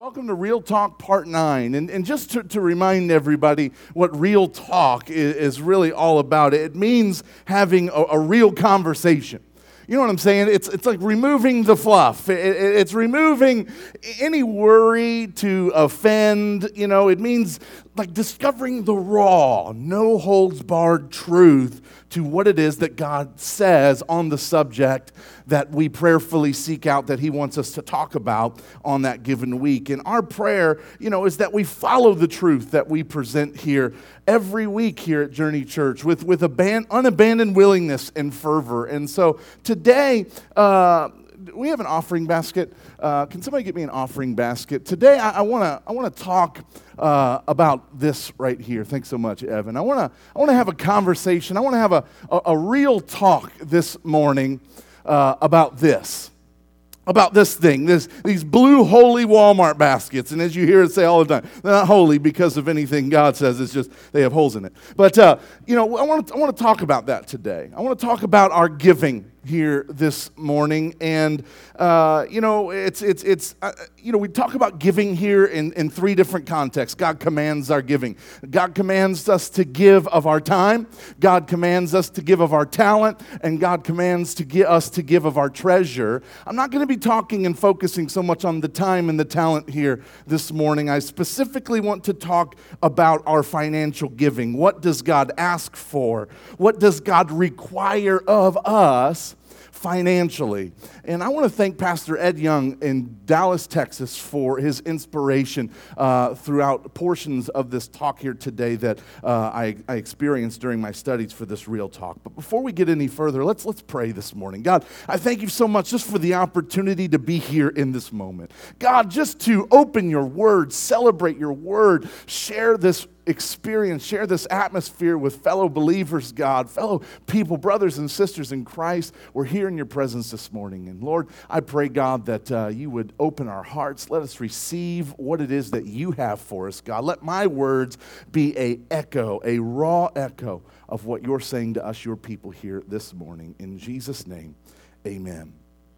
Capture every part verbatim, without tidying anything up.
Welcome to Real Talk Part nine. And, and just to, to remind everybody what Real Talk is, is really all about, it means having a, a real conversation. You know what I'm saying? It's, it's like removing the fluff. It, it, it's removing any worry to offend. You know, it means like discovering the raw, no holds barred truth to what it is that God says on the subject that we prayerfully seek out that He wants us to talk about on that given week. And our prayer, you know, is that we follow the truth that we present here every week here at Journey Church with, with aban- unabandoned willingness and fervor. And so today, uh, we have an offering basket. Uh, can somebody get me an offering basket? Today, I want to I want to talk uh, about this right here. Thanks so much, Evan. I want to I want to have a conversation. I want to have a, a a real talk this morning uh, about this. About this thing, this, these blue holy Walmart baskets. And as you hear it say all the time, they're not holy because of anything God says. It's just they have holes in it. But, uh, you know, I want to I want to talk about that today. I want to talk about our giving here this morning. And, uh, you know, it's, it's, it's uh, you know, we talk about giving here in, in three different contexts. God commands our giving. God commands us to give of our time. God commands us to give of our talent. And God commands to get us to give of our treasure. I'm not going to be talking and focusing so much on the time and the talent here this morning. I specifically want to talk about our financial giving. What does God ask for? What does God require of us financially? And I want to thank Pastor Ed Young in Dallas, Texas for his inspiration uh, throughout portions of this talk here today that uh, I, I experienced during my studies for this Real Talk. But before we get any further, let's let's pray this morning. God, I thank you so much just for the opportunity to be here in this moment. God, just to open your word, celebrate your word, share this experience, share this atmosphere with fellow believers, God, fellow people, brothers and sisters in Christ. We're here in your presence this morning. And Lord, I pray, God, that uh, you would open our hearts. Let us receive what it is that you have for us, God. Let my words be a echo, a raw echo of what you're saying to us, your people here this morning. In Jesus' name, amen.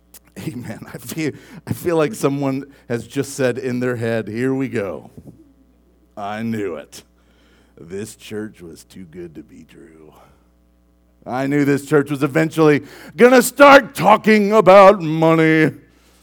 Amen. I feel, I feel like someone has just said in their head, here we go. I knew it. This church was too good to be true. I knew this church was eventually going to start talking about money.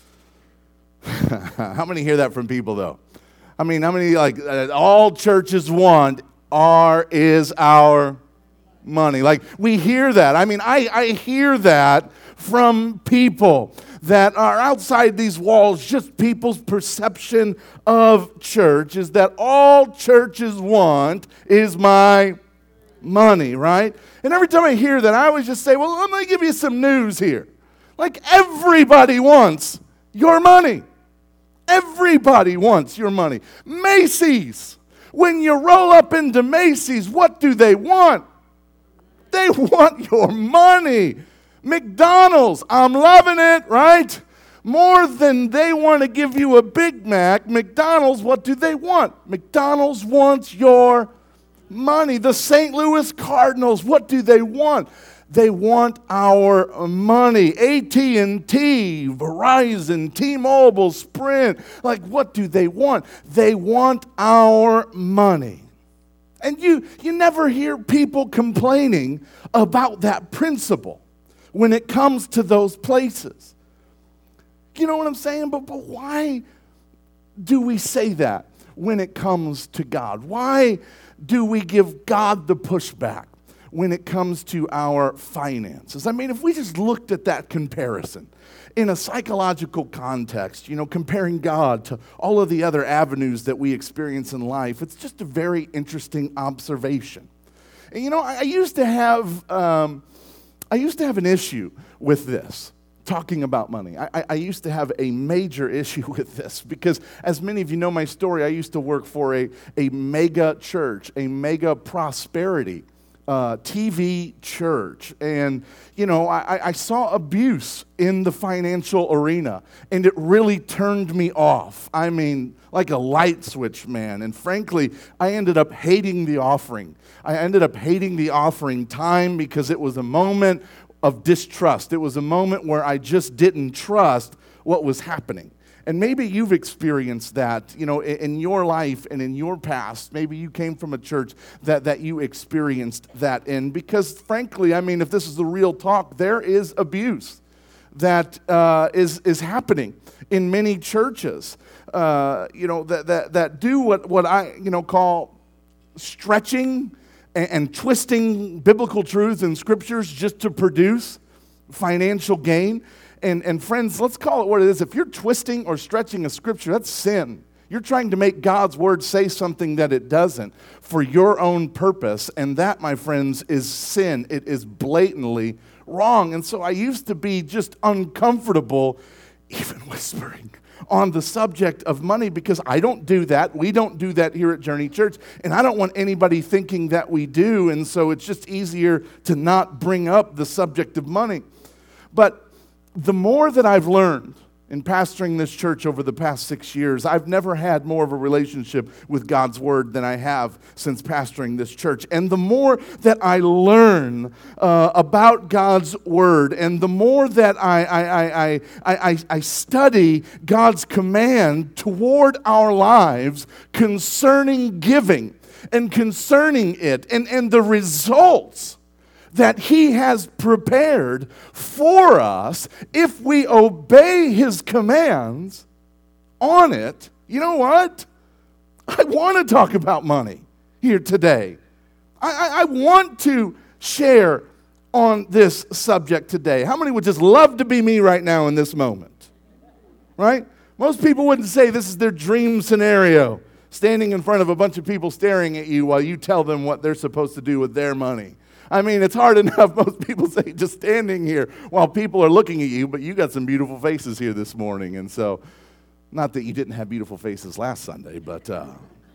How many hear that from people, though? I mean, how many, like, uh, all churches want are, is, our money? Like, we hear that. I mean, I, I hear that from people that are outside these walls. Just people's perception of church is that all churches want is my money, right? And every time I hear that, I always just say, well, let me give you some news here. Like, everybody wants your money. Everybody wants your money. Macy's. When you roll up into Macy's, what do they want? They want your money. McDonald's, I'm loving it, right? More than they want to give you a Big Mac, McDonald's, what do they want? McDonald's wants your money. The Saint Louis Cardinals, what do they want? They want our money. A T and T, Verizon, T-Mobile, Sprint, like what do they want? They want our money. And you, you never hear people complaining about that principle when it comes to those places. You know what I'm saying? But, but why do we say that when it comes to God? Why do we give God the pushback when it comes to our finances? I mean, if we just looked at that comparison in a psychological context, you know, comparing God to all of the other avenues that we experience in life, it's just a very interesting observation. And, you know, I, I used to have... Um, I used to have an issue with this, talking about money. I, I, I used to have a major issue with this because, as many of you know my story, I used to work for a, a mega church, a mega prosperity uh, T V church. And, you know, I, I saw abuse in the financial arena, and it really turned me off. I mean, like a light switch, man. And frankly, I ended up hating the offering. I ended up hating the offering time because it was a moment of distrust. It was a moment where I just didn't trust what was happening. And maybe you've experienced that, you know, in, in your life and in your past. Maybe you came from a church that, that you experienced that in. Because frankly, I mean, if this is the real talk, there is abuse that uh, is, is happening in many churches, uh, you know, that, that, that do what, what I, you know, call stretching and, and twisting biblical truths and scriptures just to produce financial gain. And, and friends, let's call it what it is. If you're twisting or stretching a scripture, that's sin. You're trying to make God's word say something that it doesn't for your own purpose. And that, my friends, is sin. It is blatantly wrong. And so I used to be just uncomfortable even whispering on the subject of money, because I don't do that. We don't do that here at Journey Church, and I don't want anybody thinking that we do, and so it's just easier to not bring up the subject of money. But the more that I've learned in pastoring this church over the past six years, I've never had more of a relationship with God's Word than I have since pastoring this church. And the more that I learn uh, about God's Word, and the more that I, I, I, I, I, I study God's command toward our lives concerning giving and concerning it, and, and the results that He has prepared for us if we obey His commands on it, you know what? I want to talk about money here today. I, I, I want to share on this subject today. How many would just love to be me right now in this moment? Right? Most people wouldn't say this is their dream scenario, standing in front of a bunch of people staring at you while you tell them what they're supposed to do with their money. I mean, it's hard enough, most people say, just standing here while people are looking at you, but you got some beautiful faces here this morning. And so, not that you didn't have beautiful faces last Sunday, but uh,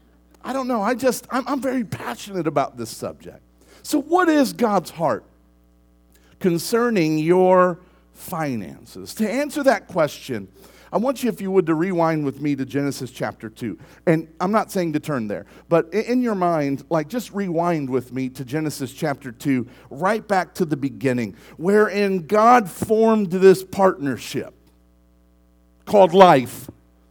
I don't know. I just, I'm, I'm very passionate about this subject. So what is God's heart concerning your finances? To answer that question, I want you, if you would, to rewind with me to Genesis chapter two. And I'm not saying to turn there, but in your mind, like just rewind with me to Genesis chapter two, right back to the beginning, wherein God formed this partnership called life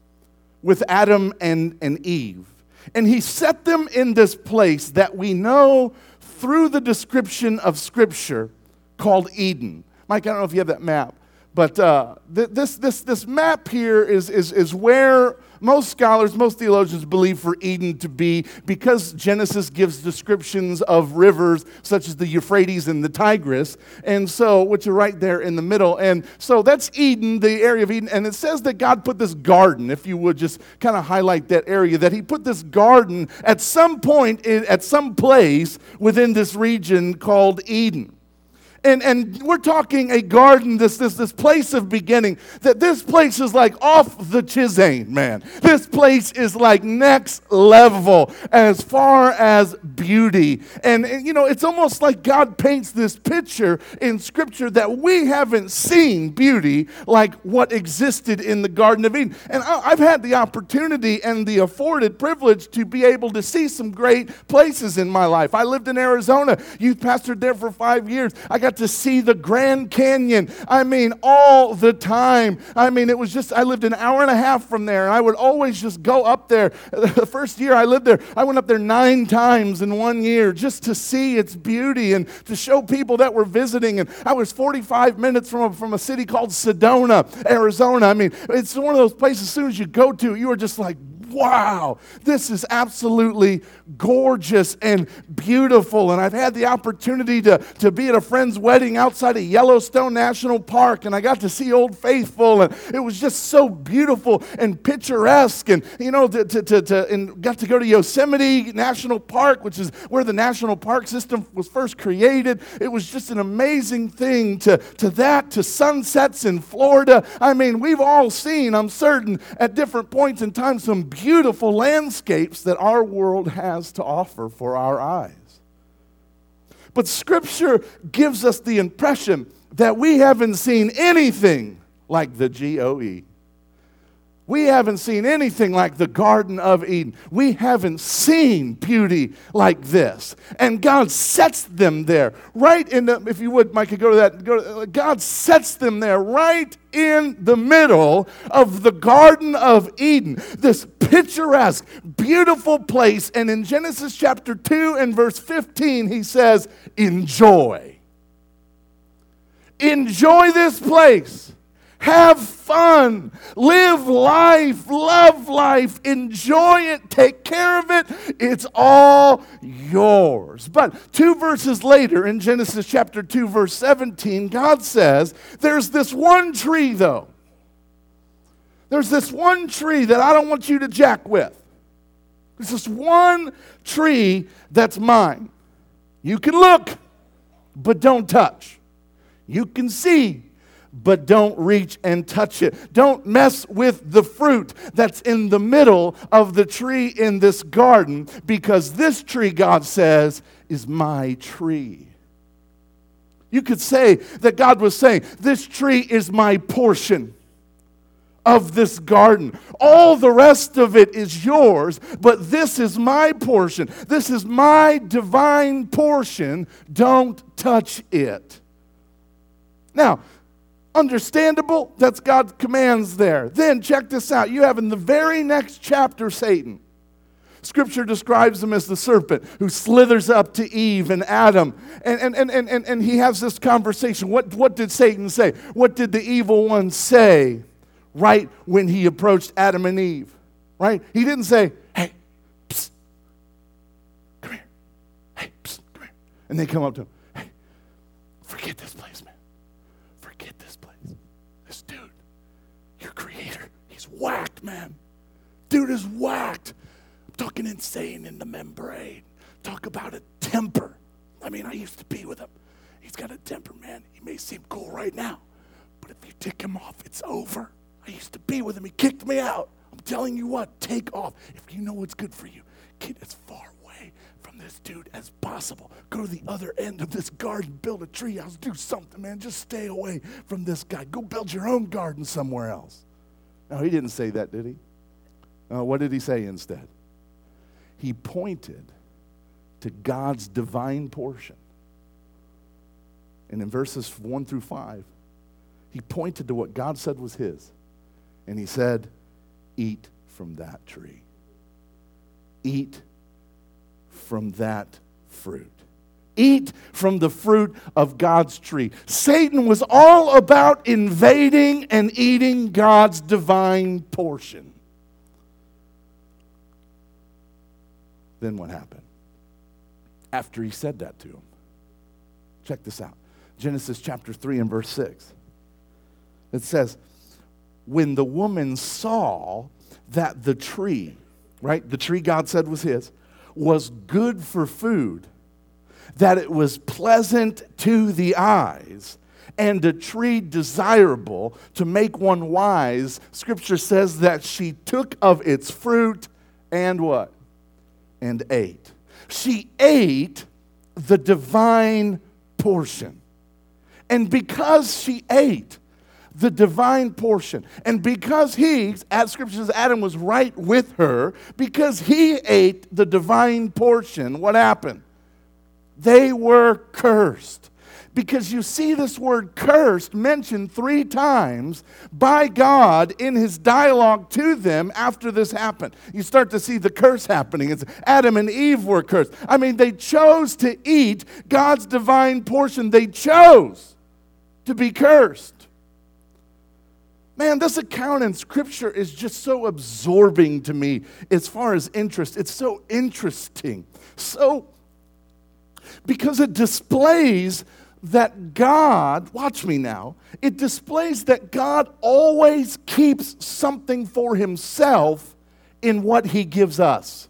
with Adam and, and Eve. And He set them in this place that we know through the description of Scripture called Eden. Mike, I don't know if you have that map. But uh, th- this this this map here is, is, is where most scholars, most theologians believe for Eden to be, because Genesis gives descriptions of rivers such as the Euphrates and the Tigris, and so, which are right there in the middle. And so that's Eden, the area of Eden. And it says that God put this garden, if you would just kind of highlight that area, that He put this garden at some point, in, at some place within this region called Eden. And and we're talking a garden, this this this place of beginning, that this place is like off the Chisane, man. This place is like next level as far as beauty. And, and, you know, it's almost like God paints this picture in Scripture that we haven't seen beauty like what existed in the Garden of Eden. And I, I've had the opportunity and the afforded privilege to be able to see some great places in my life. I lived in Arizona, youth pastored there for five years. I got to see the Grand Canyon. I mean, all the time. I mean, it was just, I lived an hour and a half from there, and I would always just go up there. The first year I lived there, I went up there nine times in one year just to see its beauty and to show people that were visiting. And I was forty-five minutes from a, from a city called Sedona, Arizona. I mean, it's one of those places, as soon as you go to, you are just like, wow, this is absolutely gorgeous and beautiful. And I've had the opportunity to, to be at a friend's wedding outside of Yellowstone National Park, and I got to see Old Faithful, and it was just so beautiful and picturesque. And, you know, to, to, to, to, and got to go to Yosemite National Park, which is where the national park system was first created. It was just an amazing thing. To, to that, to sunsets in Florida. I mean, we've all seen, I'm certain, at different points in time, some beautiful landscapes that our world has to offer for our eyes. But Scripture gives us the impression that we haven't seen anything like the G O E. We haven't seen anything like the Garden of Eden. We haven't seen beauty like this. And God sets them there, right in the, if you would, Micah, go to that. Go to, God sets them there right in the middle of the Garden of Eden. This picturesque, beautiful place. And in Genesis chapter two and verse fifteen, he says, enjoy. Enjoy this place. Have fun, live life, love life, enjoy it, take care of it. It's all yours. But two verses later in Genesis chapter two, verse seventeen, God says, there's this one tree though. There's this one tree that I don't want you to jack with. There's this one tree that's mine. You can look, but don't touch. You can see, but don't reach and touch it. Don't mess with the fruit that's in the middle of the tree in this garden, because this tree, God says, is my tree. You could say that God was saying, this tree is my portion of this garden. All the rest of it is yours, but this is my portion. This is my divine portion. Don't touch it. Now, understandable, that's God's commands there. Then, check this out. You have in the very next chapter Satan. Scripture describes him as the serpent who slithers up to Eve and Adam. And, and, and, and, and, and he has this conversation. What, what did Satan say? What did the evil one say right when he approached Adam and Eve? Right? He didn't say, hey, psst, come here. Hey, psst, come here. And they come up to him. Hey, forget this place, man. Creator, he's whacked, man. Dude is whacked. I'm talking insane in the membrane. Talk about a temper. I mean, I used to be with him. He's got a temper, man. He may seem cool right now, but if you tick him off, it's over. I used to be with him. He kicked me out. I'm telling you what, take off. If you know what's good for you, get as far away from this dude as possible. Go to the other end of this garden, build a treehouse, do something, man. Just stay away from this guy. Go build your own garden somewhere else. No, he didn't say that, did he? No, what did he say instead? He pointed to God's divine portion. And in verses one through five, he pointed to what God said was his. And he said, eat from that tree. Eat from that fruit. Eat from the fruit of God's tree. Satan was all about invading and eating God's divine portion. Then what happened? After he said that to him. Check this out. Genesis chapter three and verse six. It says, when the woman saw that the tree, right, the tree God said was his, was good for food, that it was pleasant to the eyes, and a tree desirable to make one wise, Scripture says that she took of its fruit and what? And ate. She ate the divine portion. And because she ate the divine portion, and because he, as Scripture says, Adam was right with her, because he ate the divine portion, what happened? They were cursed. Because you see this word cursed mentioned three times by God in his dialogue to them after this happened. You start to see the curse happening. It's Adam and Eve were cursed. I mean, they chose to eat God's divine portion. They chose to be cursed. Man, this account in Scripture is just so absorbing to me as far as interest. It's so interesting. So because it displays that God, watch me now, it displays that God always keeps something for himself in what he gives us.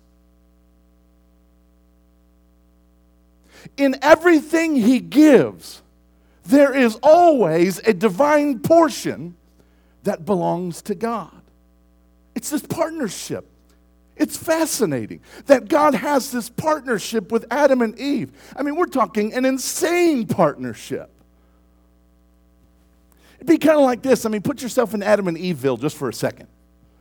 In everything he gives, there is always a divine portion that belongs to God. It's this partnership. It's fascinating that God has this partnership with Adam and Eve. I mean, we're talking an insane partnership. It'd be kind of like this. I mean, put yourself in Adam and Eveville just for a second.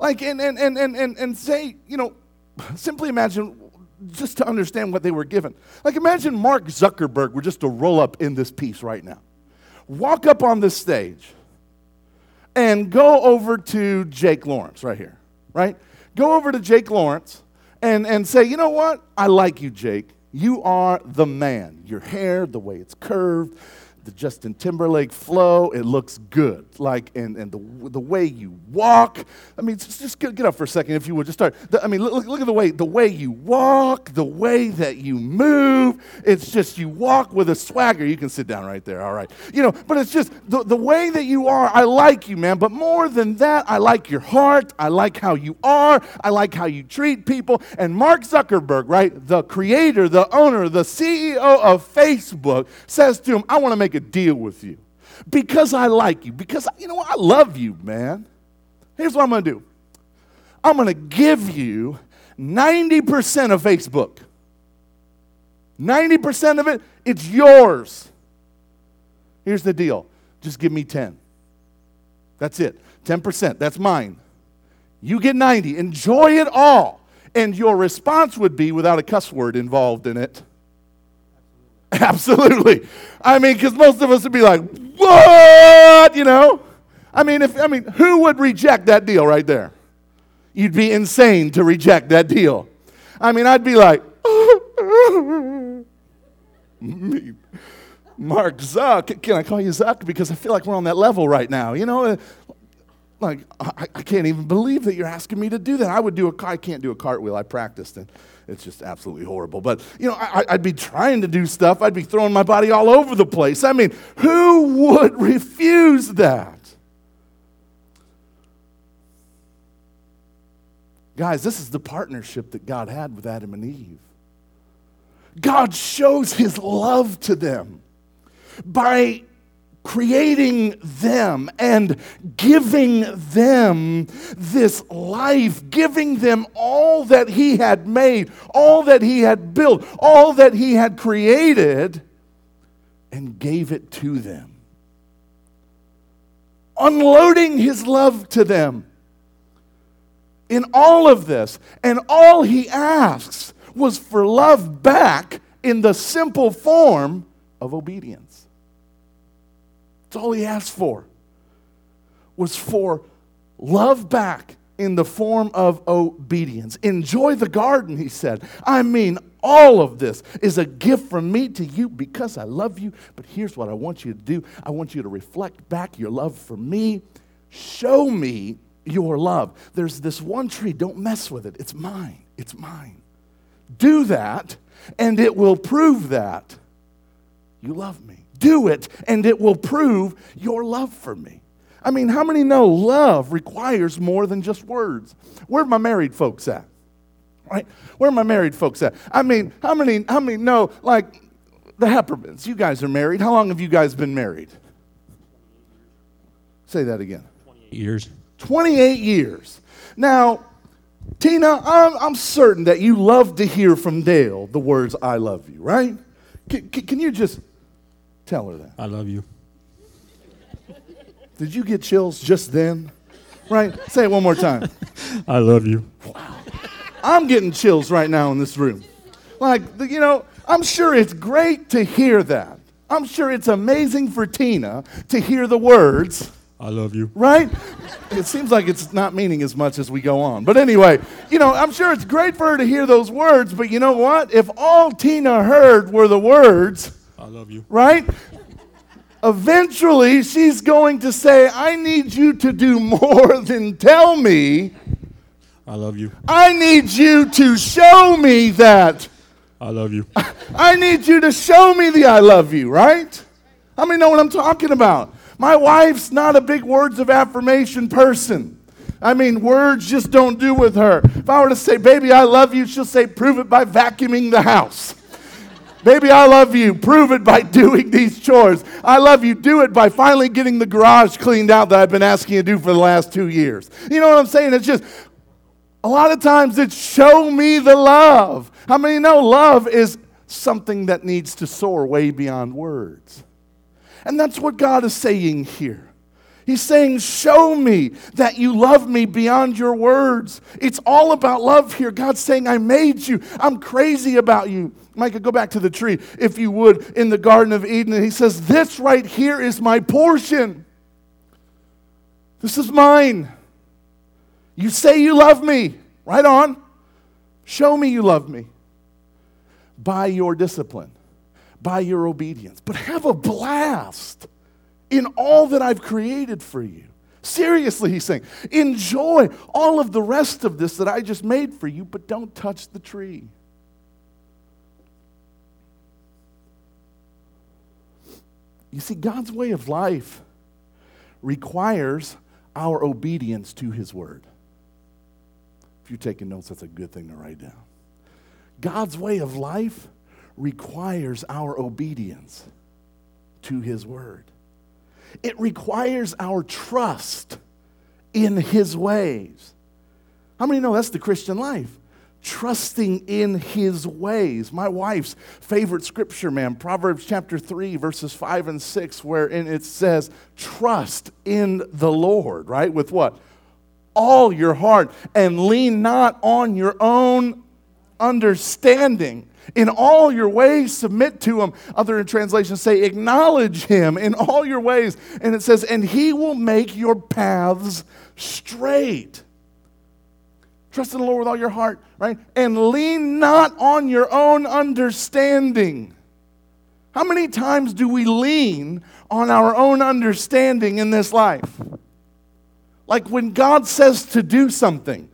Like, and, and, and, and, and, and say, you know, simply imagine, just to understand what they were given. Like, imagine Mark Zuckerberg were just to roll up in this piece right now. Walk up on this stage and go over to Jake Lawrence right here, right? Go over to Jake Lawrence and, and say, you know what? I like you, Jake. You are the man. Your hair, the way it's curved, the Justin Timberlake flow, it looks good. Like, and, and the the way you walk. I mean, just, just get, get up for a second if you would. Just start. The, I mean, look, look at the way the way you walk, the way that you move. It's just you walk with a swagger. You can sit down right there, all right. You know, but it's just the, the way that you are. I like you, man. But more than that, I like your heart. I like how you are. I like how you treat people. And Mark Zuckerberg, right, the creator, the owner, the C E O of Facebook, says to him, I want to make a deal with you because I like you, because, you know what, I love you, man. Here's what I'm going to do. I'm going to give you ninety percent of Facebook. ninety percent of it, it's yours. Here's the deal. Just give me ten. That's it. ten percent. That's mine. You get ninety. Enjoy it all. And your response would be, without a cuss word involved in it, absolutely. I mean, because most of us would be like, what? You know? I mean, if I mean, who would reject that deal right there? You'd be insane to reject that deal. I mean, I'd be like, me, Mark Zuck. Can I call you Zuck? Because I feel like we're on that level right now. You know? Like, I, I can't even believe that you're asking me to do that. I would do a, I can't do a cartwheel. I practiced and it's just absolutely horrible. But, you know, I, I'd be trying to do stuff. I'd be throwing my body all over the place. I mean, who would refuse that? Guys, this is the partnership that God had with Adam and Eve. God shows his love to them by creating them and giving them this life, giving them all that he had made, all that he had built, all that he had created, and gave it to them. Unloading his love to them in all of this. And all he asks was for love back in the simple form of obedience. That's all he asked for, was for love back in the form of obedience. Enjoy the garden, he said. I mean, all of this is a gift from me to you because I love you. But here's what I want you to do. I want you to reflect back your love for me. Show me your love. There's this one tree. Don't mess with it. It's mine. It's mine. Do that, and it will prove that you love me. Do it, and it will prove your love for me. I mean, how many know love requires more than just words? Where are my married folks at? Right? Where are my married folks at? I mean, how many, how many know, like, the Heppermans? You guys are married. How long have you guys been married? Say that again. twenty-eight years. twenty-eight years. Now, Tina, I'm, I'm certain that you love to hear from Dale the words, I love you, right? Can, can, can you just tell her that? I love you. Did you get chills just then? Right? Say it one more time. I love you. Wow. I'm getting chills right now in this room. Like, you know, I'm sure it's great to hear that. I'm sure it's amazing for Tina to hear the words, I love you. right? It seems like it's not meaning as much as we go on. But anyway, you know, I'm sure it's great for her to hear those words, but you know what? If all Tina heard were the words, I love you. right? Eventually, she's going to say, I need you to do more than tell me. I love you. I need you to show me that. I love you. I need you to show me the I love you, right? How many know what I'm talking about? My wife's not a big words of affirmation person. I mean, words just don't do with her. If I were to say, baby, I love you, she'll say, prove it by vacuuming the house. Baby, I love you. Prove it by doing these chores. I love you. Do it by finally getting the garage cleaned out that I've been asking you to do for the last two years. You know what I'm saying? It's just, a lot of times it's show me the love. How many know love is something that needs to soar way beyond words? And that's what God is saying here. He's saying, show me that you love me beyond your words. It's all about love here. God's saying, I made you. I'm crazy about you. Micah, go back to the tree, if you would, in the Garden of Eden. And he says, this right here is my portion. This is mine. You say you love me. Right on. Show me you love me. By your discipline. By your obedience. But have a blast in all that I've created for you. Seriously, he's saying, enjoy all of the rest of this that I just made for you, but don't touch the tree. You see, God's way of life requires our obedience to his word. If you're taking notes, that's a good thing to write down. God's way of life requires our obedience to his word. It requires our trust in his ways. How many know that's the Christian life? Trusting in his ways. My wife's favorite scripture, man, Proverbs chapter three, verses five and six, wherein it says, trust in the Lord, right? With what? All your heart, and lean not on your own understanding. In all your ways, submit to him. Other translations say, acknowledge him in all your ways. And it says, and he will make your paths straight. Trust in the Lord with all your heart, right? And lean not on your own understanding. How many times do we lean on our own understanding in this life? Like when God says to do something,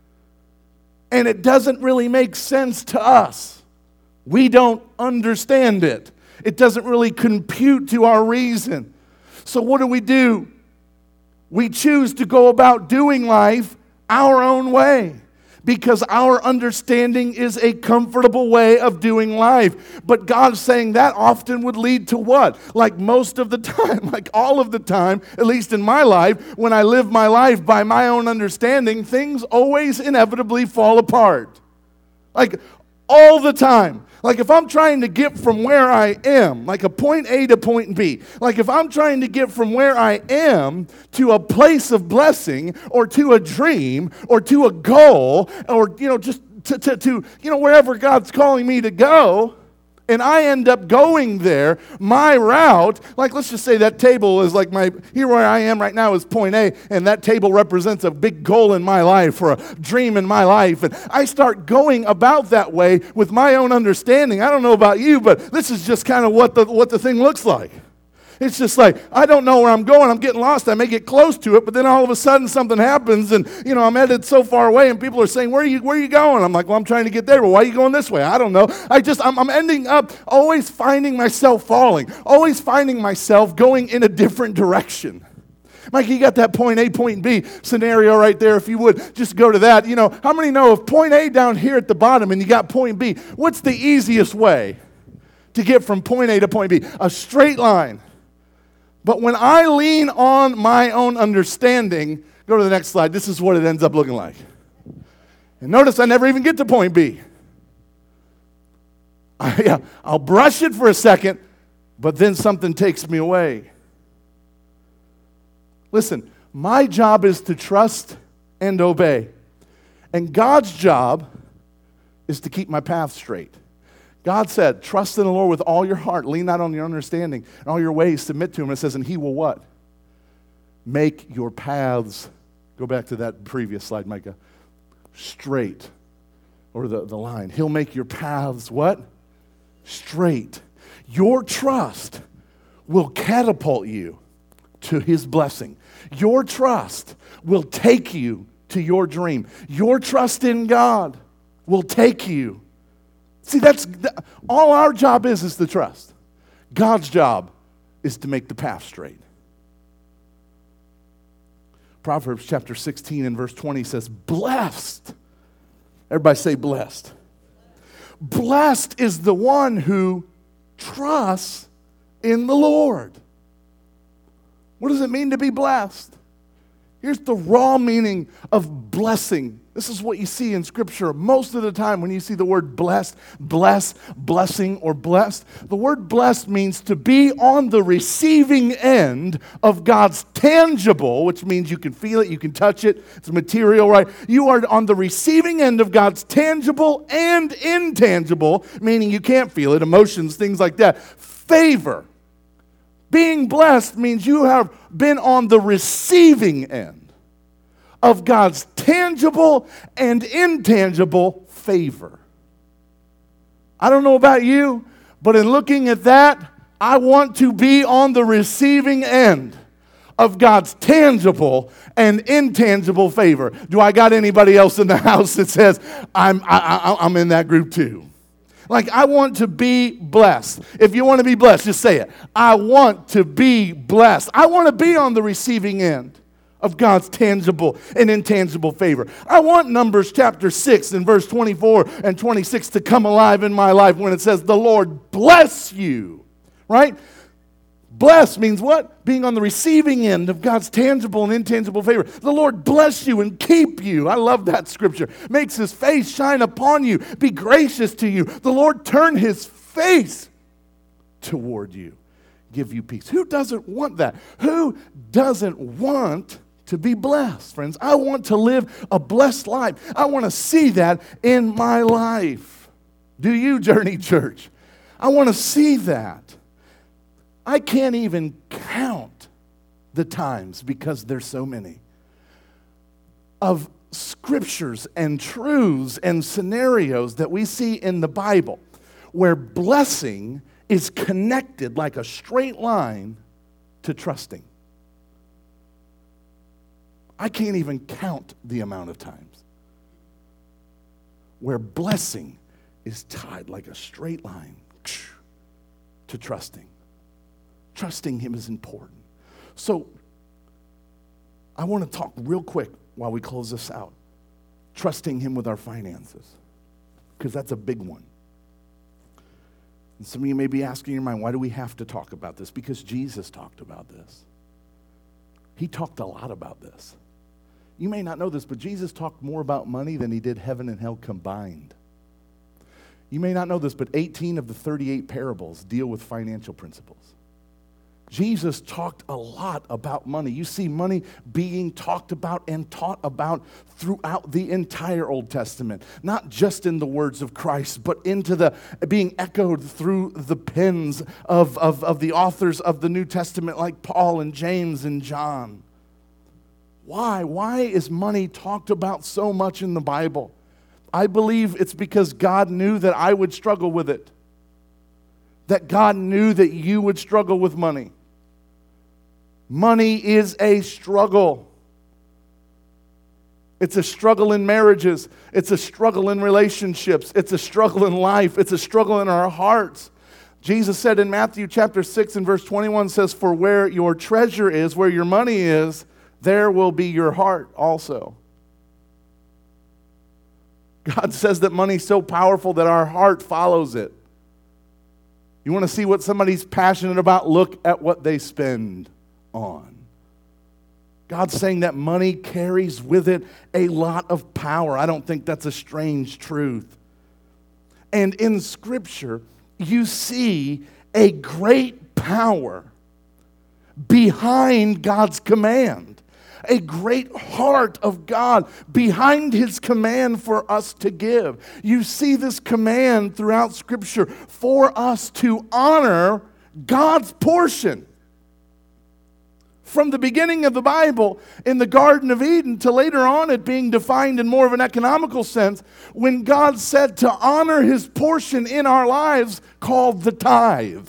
and it doesn't really make sense to us. We don't understand it. It doesn't really compute to our reason. So what do we do? We choose to go about doing life our own way because our understanding is a comfortable way of doing life. But God's saying that often would lead to what? Like most of the time, like all of the time, at least in my life, when I live my life by my own understanding, things always inevitably fall apart. Like all the time. Like if I'm trying to get from where I am, like a point A to point B, like if I'm trying to get from where I am to a place of blessing or to a dream or to a goal or, you know, just to, to, to you know, wherever God's calling me to go, and I end up going there, my route, like let's just say that table is like my, here where I am right now is point A, and that table represents a big goal in my life or a dream in my life. And I start going about that way with my own understanding. I don't know about you, but this is just kind of what the, what the thing looks like. It's just like, I don't know where I'm going. I'm getting lost. I may get close to it, but then all of a sudden something happens and, you know, I'm headed so far away and people are saying, where are you, where are you going? I'm like, well, I'm trying to get there. Well, why are you going this way? I don't know. I just, I'm, I'm ending up always finding myself falling, always finding myself going in a different direction. Mike, you got that point A, point B scenario right there. If you would, just go to that. You know, how many know if point A down here at the bottom and you got point B, what's the easiest way to get from point A to point B? A straight line. But when I lean on my own understanding, go to the next slide, this is what it ends up looking like. And notice I never even get to point B. I, yeah, I'll brush it for a second, but then something takes me away. Listen, my job is to trust and obey. And God's job is to keep my path straight. God said, trust in the Lord with all your heart. Lean not on your understanding. And all your ways, submit to him. It says, and he will what? Make your paths, go back to that previous slide, Micah, straight. Or the, the line. He'll make your paths what? Straight. Your trust will catapult you to his blessing. Your trust will take you to your dream. Your trust in God will take you. See, that's all our job is, is to trust. God's job is to make the path straight. Proverbs chapter sixteen and verse twenty says, blessed. Everybody say blessed. Blessed is the one who trusts in the Lord. What does it mean to be blessed? Here's the raw meaning of blessing This is what you see in Scripture most of the time when you see the word blessed, bless, blessing, or blessed. The word blessed means to be on the receiving end of God's tangible, which means you can feel it, you can touch it, it's material, right? You are on the receiving end of God's tangible and intangible, meaning you can't feel it, emotions, things like that. Favor. Being blessed means you have been on the receiving end of God's tangible and intangible favor. I don't know about you, but in looking at that, I want to be on the receiving end of God's tangible and intangible favor. Do I got anybody else in the house that says, I'm, I, I, I'm in that group too? Like, I want to be blessed. If you want to be blessed, just say it. I want to be blessed. I want to be on the receiving end of God's tangible and intangible favor. I want Numbers chapter six and verse twenty-four and twenty-six to come alive in my life when it says, the Lord bless you, right? Bless means what? Being on the receiving end of God's tangible and intangible favor. The Lord bless you and keep you. I love that scripture. Makes his face shine upon you. Be gracious to you. The Lord turn his face toward you. Give you peace. Who doesn't want that? Who doesn't want to be blessed, friends? I want to live a blessed life. I want to see that in my life. Do you, Journey Church? I want to see that. I can't even count the times, because there's so many, of scriptures and truths and scenarios that we see in the Bible where blessing is connected like a straight line to trusting. I can't even count the amount of times where blessing is tied like a straight line to trusting. Trusting him is important. So, I want to talk real quick while we close this out. Trusting him with our finances, because that's a big one. And some of you may be asking in your mind, why do we have to talk about this? Because Jesus talked about this. He talked a lot about this. You may not know this, but Jesus talked more about money than he did heaven and hell combined. You may not know this, but eighteen of the thirty-eight parables deal with financial principles. Jesus talked a lot about money. You see money being talked about and taught about throughout the entire Old Testament. Not just in the words of Christ, but into the being echoed through the pens of, of, of the authors of the New Testament like Paul and James and John. Why? Why is money talked about so much in the Bible? I believe it's because God knew that I would struggle with it. That God knew that you would struggle with money. Money is a struggle. It's a struggle in marriages. It's a struggle in relationships. It's a struggle in life. It's a struggle in our hearts. Jesus said in Matthew chapter six and verse twenty-one says, for where your treasure is, where your money is, there will be your heart also. God says that money's so powerful that our heart follows it. You want to see what somebody's passionate about? Look at what they spend on. God's saying that money carries with it a lot of power. I don't think that's a strange truth. And in Scripture, you see a great power behind God's command. A great heart of God behind his command for us to give. You see this command throughout Scripture for us to honor God's portion. From the beginning of the Bible, in the Garden of Eden, to later on it being defined in more of an economical sense, when God said to honor his portion in our lives called the tithe.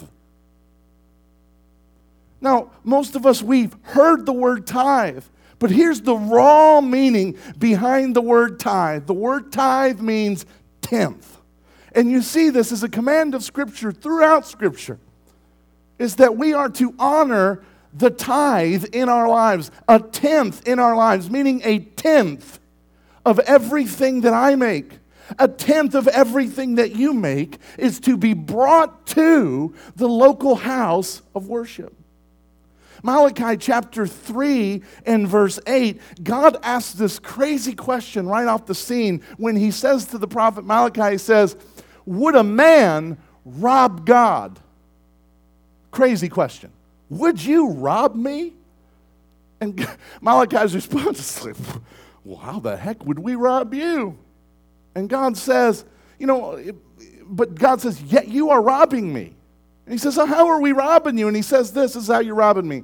Now, most of us, we've heard the word tithe, but here's the raw meaning behind the word tithe. The word tithe means tenth. And you see this as a command of Scripture throughout Scripture, is that we are to honor the tithe in our lives, a tenth in our lives, meaning a tenth of everything that I make, a tenth of everything that you make is to be brought to the local house of worship. Malachi chapter three and verse eight, God asks this crazy question right off the scene when he says to the prophet Malachi, he says, would a man rob God? Crazy question. Would you rob me? And Malachi's response is like, well, how the heck would we rob you? And God says, you know, but God says, yet you are robbing me. And he says, oh, how are we robbing you? And he says, this is how you're robbing me.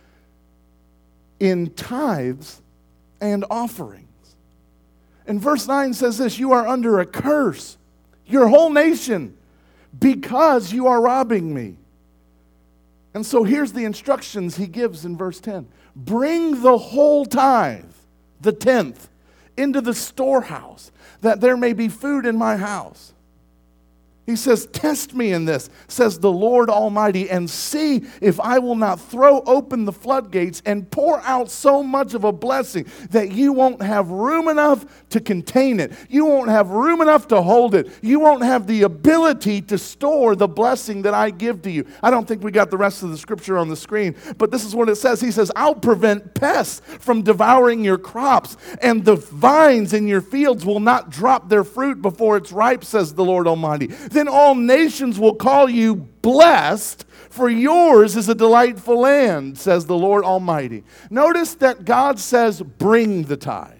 In tithes and offerings. And verse nine says this, you are under a curse, your whole nation, because you are robbing me. And so here's the instructions he gives in verse ten. Bring the whole tithe, the tenth, into the storehouse, that there may be food in my house. He says, test me in this, says the Lord Almighty, and see if I will not throw open the floodgates and pour out so much of a blessing that you won't have room enough to contain it. You won't have room enough to hold it. You won't have the ability to store the blessing that I give to you. I don't think we got the rest of the scripture on the screen, but this is what it says. He says, I'll prevent pests from devouring your crops, and the vines in your fields will not drop their fruit before it's ripe, says the Lord Almighty. Then all nations will call you blessed, for yours is a delightful land, says the Lord Almighty. Notice that God says, bring the tithe.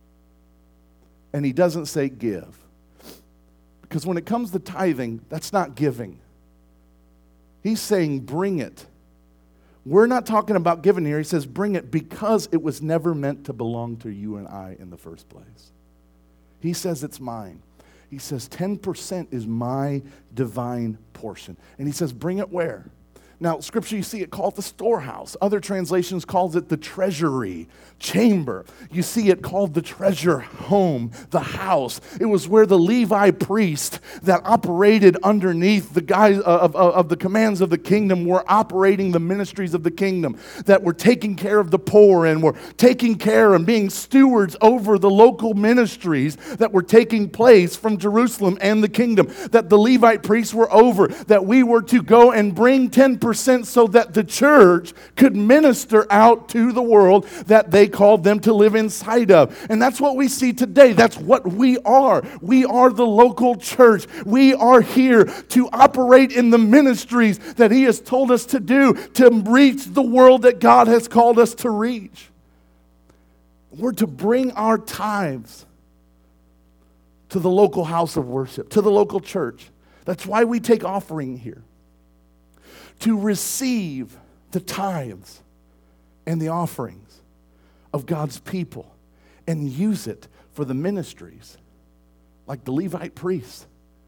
And he doesn't say give. Because when it comes to tithing, that's not giving. He's saying bring it. We're not talking about giving here. He says bring it because it was never meant to belong to you and I in the first place. He says it's mine. He says ten percent is my divine portion. And he says, bring it where? Now, Scripture, you see it called the storehouse. Other translations calls it the treasury chamber. You see it called the treasure home, the house. It was where the Levi priest that operated underneath the guys of, of, of the commands of the kingdom were operating the ministries of the kingdom, that were taking care of the poor and were taking care and being stewards over the local ministries that were taking place from Jerusalem and the kingdom, that the Levite priests were over, that we were to go and bring ten percent so that the church could minister out to the world that they called them to live inside of. And that's what we see today. That's what we are. We are the local church. We are here to operate in the ministries that he has told us to do, to reach the world that God has called us to reach. We're to bring our tithes to the local house of worship, to the local church. That's why we take offering here. To receive the tithes and the offerings of God's people and use it for the ministries like the Levite priests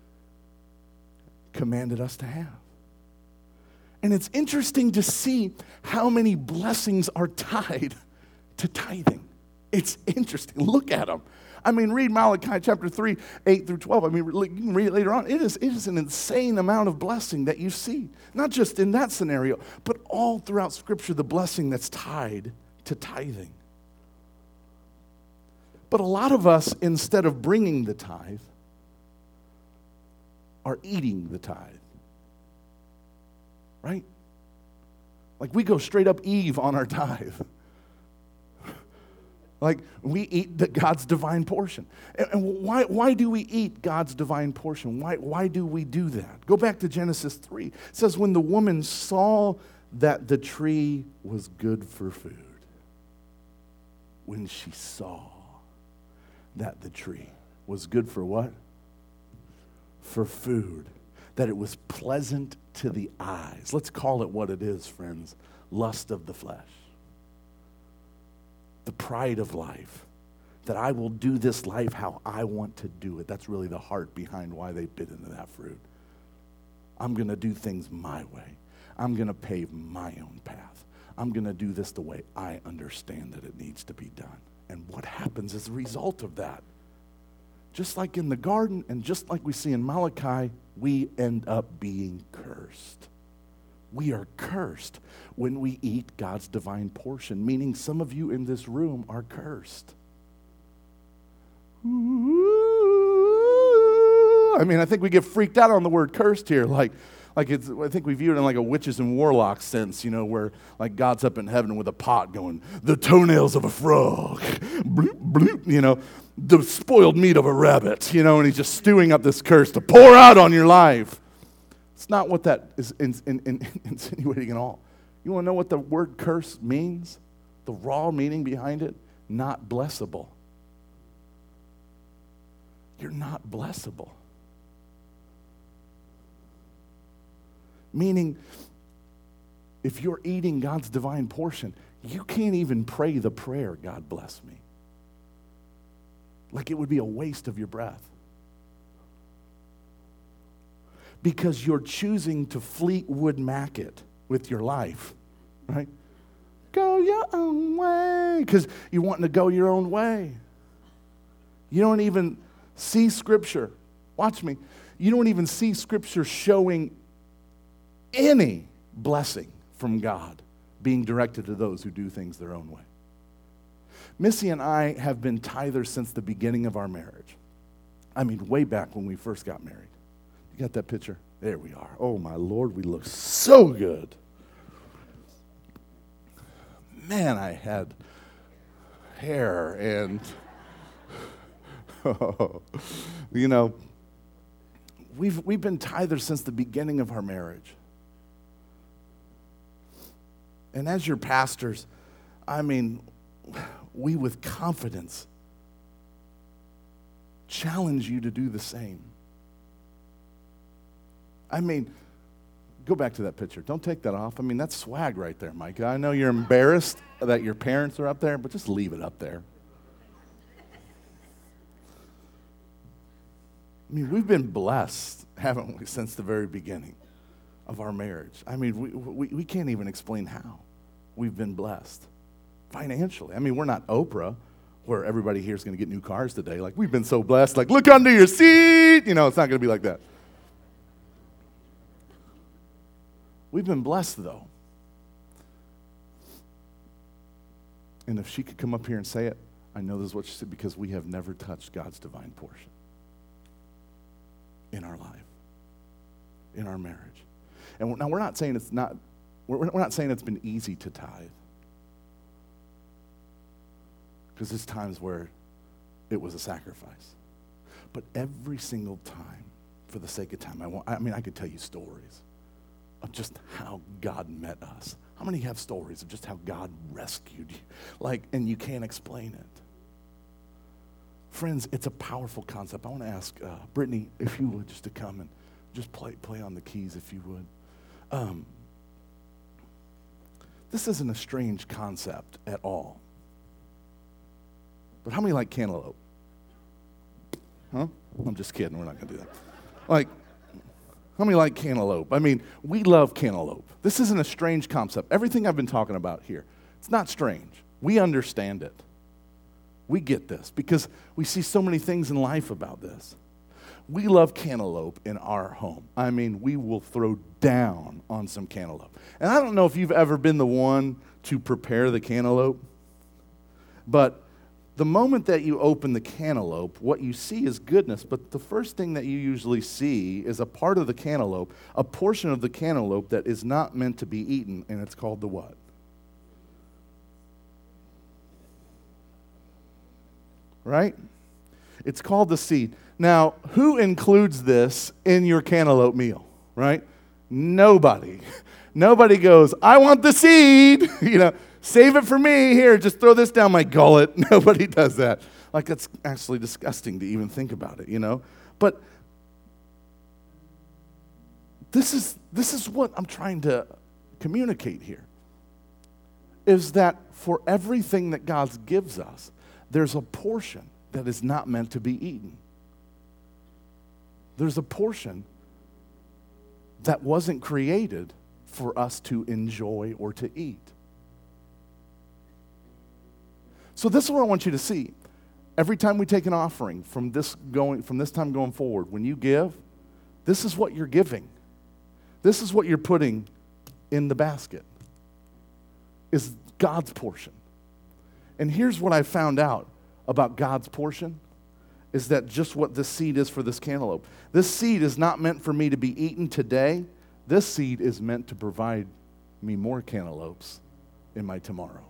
commanded us to have. And it's interesting to see how many blessings are tied to tithing. It's interesting. Look at them. I mean, read Malachi chapter three, eight through twelve. I mean, you can read it later on. It is, it is an insane amount of blessing that you see. Not just in that scenario, but all throughout Scripture, the blessing that's tied to tithing. But a lot of us, instead of bringing the tithe, are eating the tithe. Right? Like we go straight up Eve on our tithe. Like we eat the, God's divine portion. And, and why, why do we eat God's divine portion? Why, why do we do that? Go back to Genesis three. It says, when the woman saw that the tree was good for food, when she saw that the tree was good for what? For food. That it was pleasant to the eyes. Let's call it what it is, friends. Lust of the flesh. The pride of life, that I will do this life how I want to do it. That's really the heart behind why they bit into that fruit. I'm going to do things my way. I'm going to pave my own path. I'm going to do this the way I understand that it needs to be done. And what happens as a result of that? Just like in the garden and just like we see in Malachi, we end up being cursed. We are cursed when we eat God's divine portion, meaning some of you in this room are cursed. Ooh, I mean, I think we get freaked out on the word cursed here. Like, like it's, I think we view it in like a witches and warlocks sense, you know, where like God's up in heaven with a pot going, the toenails of a frog, bloop, bloop, you know, the spoiled meat of a rabbit, you know, and he's just stewing up this curse to pour out on your life. It's not what that is in, in, in, insinuating at all. You want to know what the word curse means? The raw meaning behind it? Not blessable. You're not blessable. Meaning, if you're eating God's divine portion, you can't even pray the prayer, God bless me. Like it would be a waste of your breath. Because you're choosing to Fleetwood Mac it with your life, right? Go your own way, because you're wanting to go your own way. You don't even see Scripture. Watch me. You don't even see Scripture showing any blessing from God being directed to those who do things their own way. Missy and I have been tithers since the beginning of our marriage. I mean, way back when we first got married. You got that picture? There we are. Oh, my Lord, we look so good. Man, I had hair and, you know, we've, we've been tithers since the beginning of our marriage. And as your pastors, I mean, we with confidence challenge you to do the same. I mean, go back to that picture. Don't take that off. I mean, that's swag right there, Micah. I know you're embarrassed that your parents are up there, but just leave it up there. I mean, we've been blessed, haven't we, since the very beginning of our marriage. I mean, we, we, we can't even explain how we've been blessed financially. I mean, we're not Oprah, where everybody here is going to get new cars today. Like, we've been so blessed. Like, look under your seat. You know, it's not going to be like that. We've been blessed, though. And if she could come up here and say it, I know this is what she said, because we have never touched God's divine portion in our life, in our marriage. And now we're not saying it's not, we're, we're not saying it's been easy to tithe, because there's times where it was a sacrifice. But every single time, for the sake of time, I want, I mean, I could tell you stories of just how God met us. How many have stories of just how God rescued you? Like, and you can't explain it. Friends, it's a powerful concept. I want to ask uh, Brittany, if you would, just to come and just play play on the keys, if you would. Um, this isn't a strange concept at all. But how many like cantaloupe? Huh? I'm just kidding. We're not going to do that. Like, how many like cantaloupe? I mean, we love cantaloupe. This isn't a strange concept. Everything I've been talking about here, it's not strange. We understand it. We get this because we see so many things in life about this. We love cantaloupe in our home. I mean, we will throw down on some cantaloupe. And I don't know if you've ever been the one to prepare the cantaloupe, but the moment that you open the cantaloupe, what you see is goodness, but the first thing that you usually see is a part of the cantaloupe, a portion of the cantaloupe that is not meant to be eaten, and it's called the what? Right? It's called the seed. Now, who includes this in your cantaloupe meal, right? Nobody. Nobody goes, I want the seed, you know. Save it for me. Here, just throw this down my gullet. Nobody does that. Like, that's actually disgusting to even think about it, you know? But this is this is what I'm trying to communicate here, is that for everything that God gives us, there's a portion that is not meant to be eaten. There's a portion that wasn't created for us to enjoy or to eat. So this is what I want you to see. Every time we take an offering from this going from this time going forward, when you give, this is what you're giving. This is what you're putting in the basket. Is God's portion. And here's what I found out about God's portion, is that just what this seed is for this cantaloupe. This seed is not meant for me to be eaten today. This seed is meant to provide me more cantaloupes in my tomorrow.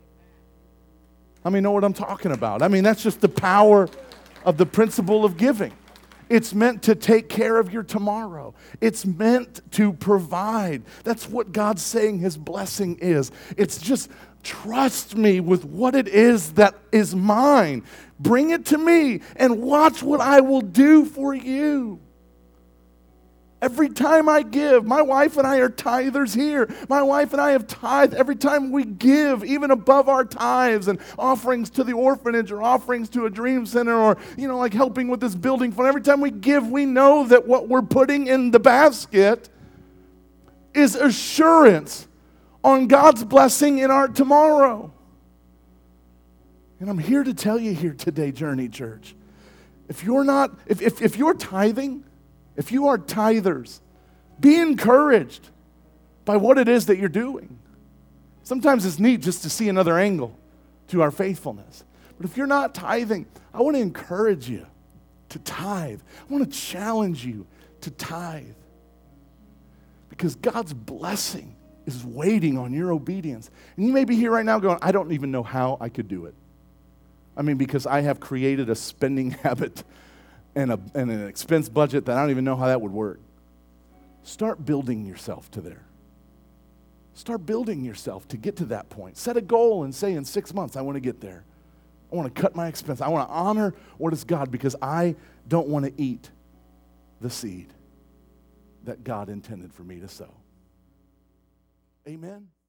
I mean, know what I'm talking about. I mean, that's just the power of the principle of giving. It's meant to take care of your tomorrow. It's meant to provide. That's what God's saying his blessing is. It's just trust me with what it is that is mine. Bring it to me and watch what I will do for you. Every time I give, my wife and I are tithers here. My wife and I have tithed every time we give, even above our tithes and offerings to the orphanage or offerings to a dream center or, you know, like helping with this building fund. Every time we give, we know that what we're putting in the basket is assurance on God's blessing in our tomorrow. And I'm here to tell you here today, Journey Church, if you're not, if, if, if you're tithing, if you are tithers, be encouraged by what it is that you're doing. Sometimes it's neat just to see another angle to our faithfulness. But if you're not tithing, I want to encourage you to tithe. I want to challenge you to tithe. Because God's blessing is waiting on your obedience. And you may be here right now going, I don't even know how I could do it. I mean, because I have created a spending habit and, a, and an expense budget that I don't even know how that would work. Start building yourself to there. Start building yourself to get to that point. Set a goal and say in six months, I want to get there. I want to cut my expense. I want to honor what is God because I don't want to eat the seed that God intended for me to sow. Amen.